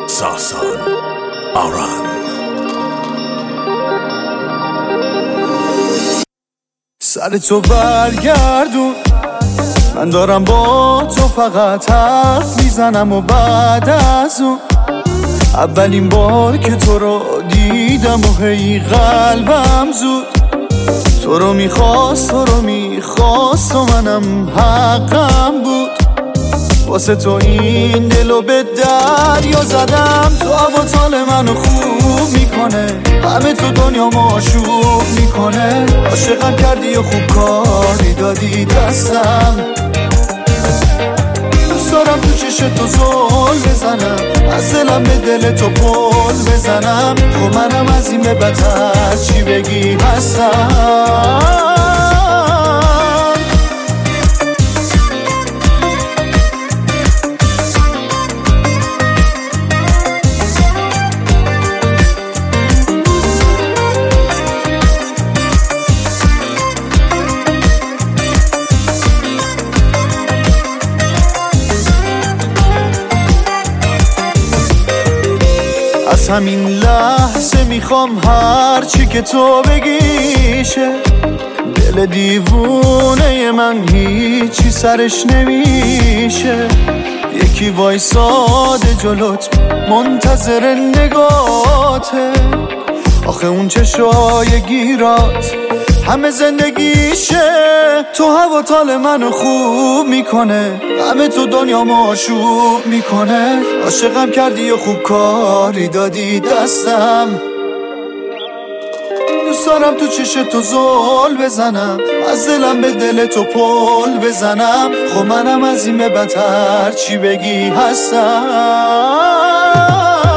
ساسان آران. سر تو برگردون، من دارم با تو فقط حرف میزنم و بعد از اون اولین بار که تو رو دیدم و هی قلبم زود تو رو میخواست و منم حقم بود. واسه تو این دلو به دریا زدم، تو هواتال منو خوب میکنه، همه تو دنیا ماشوب میکنه. عاشقم کردی و خوب کاری دادی دستم، دوست دارم تو چشت تو زل بزنم، از دلم به دل تو پل بزنم. خب منم از این به بدتر چی بگی هستم. از همین لحظه میخوام هر چی که تو بگیشه، دل دیوونه من هیچی سرش نمیشه. یکی وایساده جلوت منتظر نگاته، آخه اون چشای گیرات همه زندگیشه. تو هواتال منو خوب میکنه، همه تو دنیا ماشوب میکنه. عاشقم کردی و خوب کاری دادی دستم، دوست دارم تو چشت تو زل بزنم، از دلم به دل تو پل بزنم. خب منم از این به بدتر چی بگی هستم.